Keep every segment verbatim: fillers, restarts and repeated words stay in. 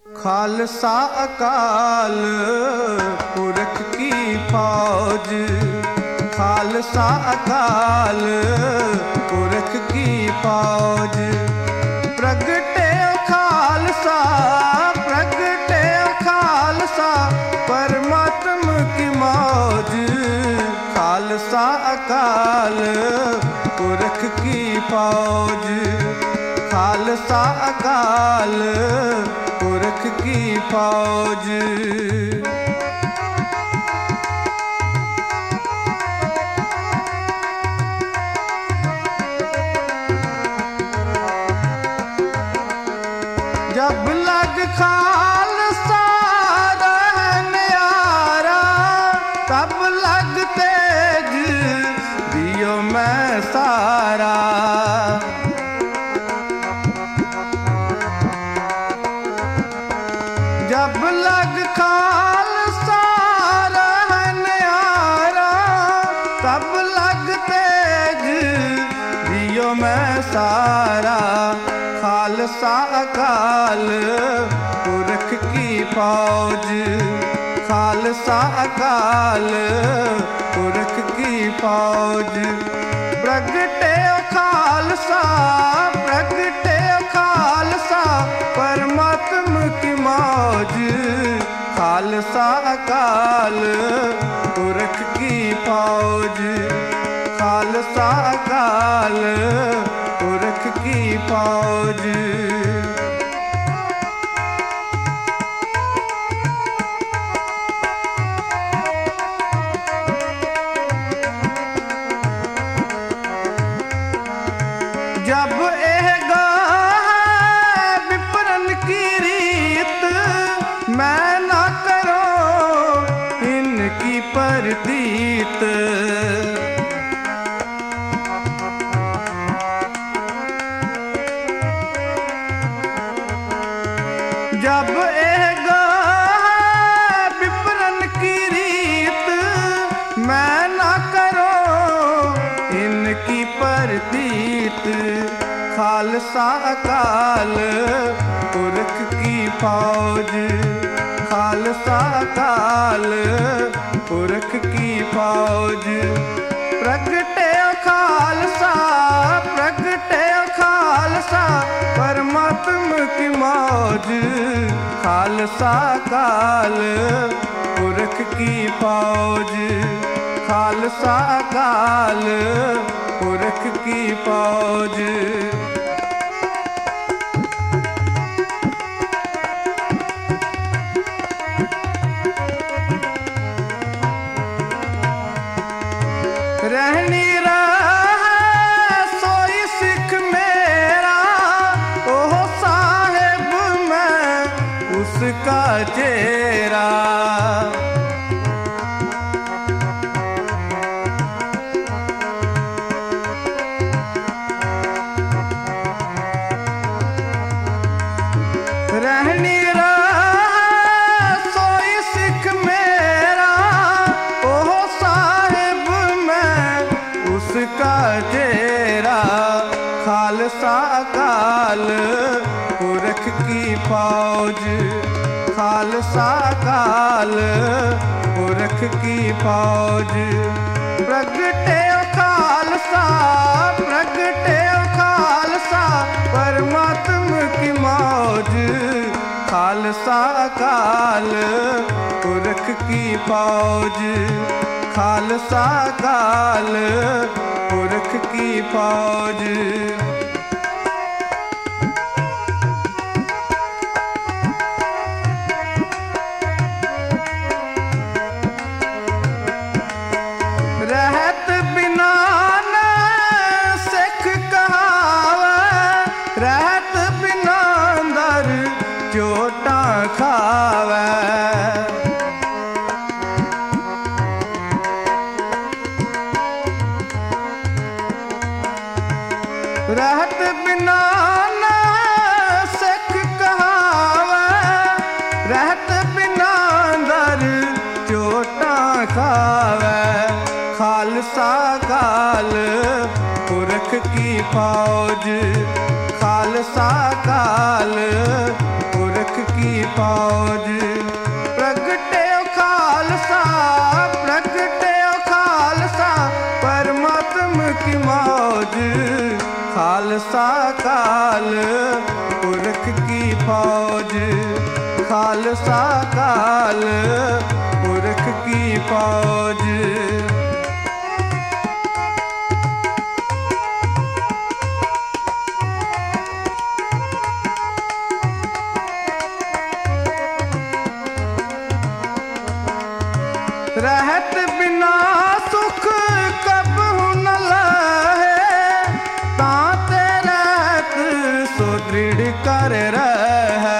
खालसा अकाल पुरख की फौज, खालसा अकाल पुरख की फौज। प्रगटे खालसा प्रगटे खालसा परमात्म की मौज। खालसा अकाल पुरख की फौज, खालसा अकाल पुरख की फौज। जब लग खालसा रहने आरा, तब लग तेज दियो मैं सारा। जब लग खालसा रहने आरा, तब लग तेज दियो मैं सारा। खालसा अकाल पुरख की फौज, खालसा अकाल पुरख की फौज। प्रगटे खालसा प्रगटे खालसा परमात्म की मौज। खालसा अकाल पुरख की फौज, खालसा अकाल पुरख की फौज। जब एगा विपरन की रीत, मैं ना करो इनकी परतीत। जब एगा विपरन की रीत, मैं ना करो इनकी परतीत। खालसा अकाल पुरख की फौज, खालसा अकाल पुरख की फौज। प्रगटे खालसा प्रगटे खालसा परमात्म की मौज। खालसा अकाल पुरख की फौज, खालसा अकाल पुरख की फौज। रहनी रहा सोई सिख मेरा, ओह साहेब मैं उसका चेहरा। रहनी रहा सोई सिख मेरा, ओह साहेब मैं उसका चेहरा। खालसा अकाल पुरख की फौज, खालसा अकाल पुरख की फौज। प्रगटे खालसा प्रगटे खालसा परमात्म की मौज। खालसा अकाल पुरख की फौज, खालसा अकाल पुरख की फौज। रहत बिना न सिख कहावे, रहत बिना दर चोटा खावे। रहत बिना न सिख कहावे, रहत बिना दर चोटा खावे। खालसा अकाल पुरख की फौज, खालसा अकाल पुरख की फौज। प्रगटे खालसा प्रगटे खालसा परमात्मा की मौज। खालसा काल पुरख की फौज। खालसा काल पुरख की फौज। रहत बिना सुख कबहु न लहे। ताते रहत सुदृढ़ कर रहे।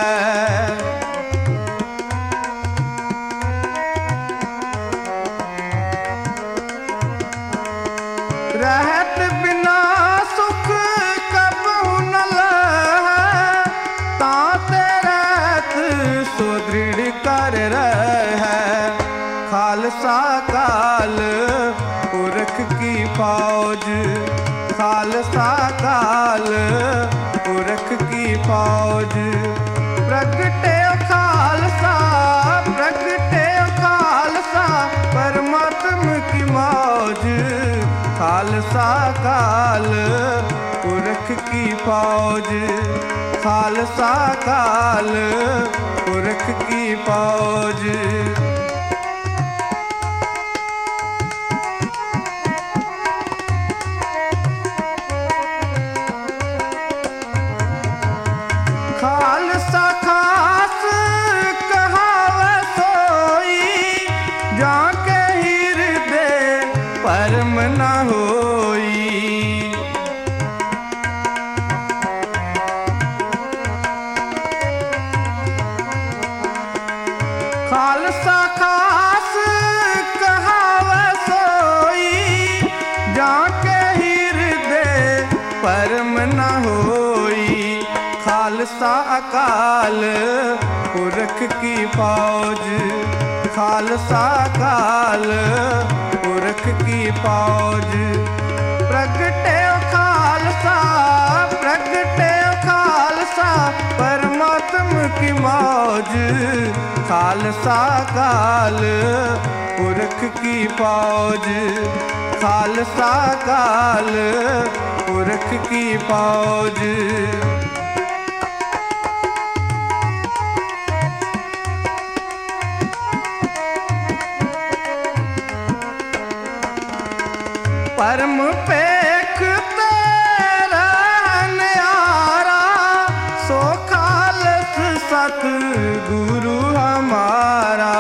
रहत बिना सुख कबहु न लहे। ताते रहत सुदृढ़ कर रहे। खालसा काल पुरख की फौज। खालसा काल पुरख की फौज। प्रगटे खालसा प्रगटे खालसा परमात्मा की मौज। खालसा काल पुरख की फौज। खालसा काल पुरख की फौज। खालसा खास कहावे सोई। जाके हृदय परम न होई। खालसा खास कहावे सोई। जाके हृदय परम न होई। खालसा काल पुरख की फौज। खालसा काल पुरख की फौज। प्रगटे खालसा प्रगटे खालसा परमात्मा की मौज। खालसा काल पुरख की फौज। खालसा काल पुरख की फौज। परम पेख तेरा न्यारा। सो खालस सत गुरु हमारा।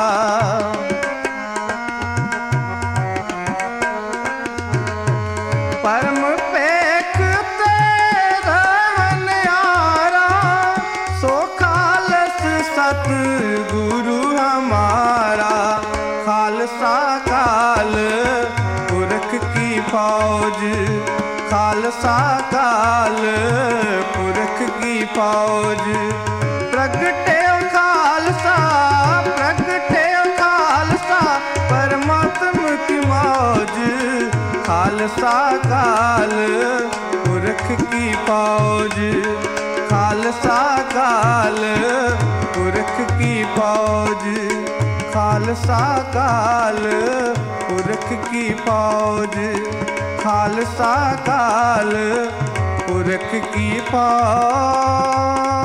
परम पेख तेरा न्यारा। सो खालस सत गुरु हमारा। खालसा काल पुरख की फौज। खालसा काल पुरख की फौज। प्रगटे खालसा प्रगटे खालसा परमात्मा की मौज। खालसा काल पुरख की फौज। खालसा काल पुरख की फौज। खालसा काल पुरख की फौज। खालसा काल पुरख की फौज।